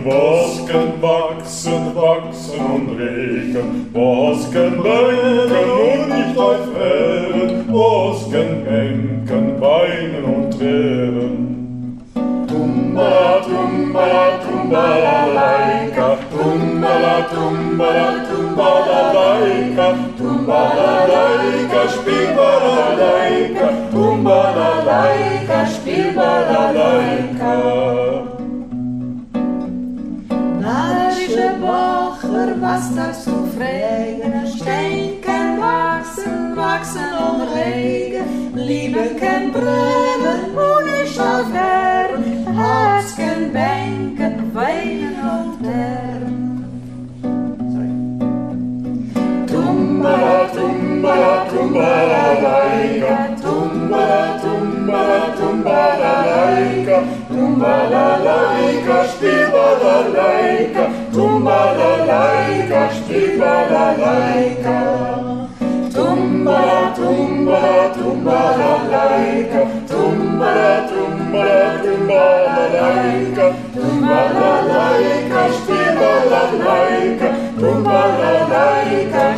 Bosken wachsen, wachsen und regen, Bosken lenken und nicht aufhören, Bosken henken, weinen und tränen. Tumbala, tumbala, tumbala, laika, tumbala, tumbala, tumbala, laika, tumbala, laika, spiel balalaika, tumbala, laika, spiel balalaika. Was das so Regen, Stein kann wachsen, wachsen und regen, Liebe kann brennen und nicht aufhören, Herz kann bänken, weinen und lernen. Tumbala, tumbala, tumbala, laika, tumbala, tumbala, tumbala, laika, tumbala, laika, spiel balalaika, tumbala, laika, spiel balalaika. Tumbala, tumbala, tumbala, laika, tumbala, tumbala, tumbala, laika, tumbala, laika, spiel balalaika, tumbala, laika.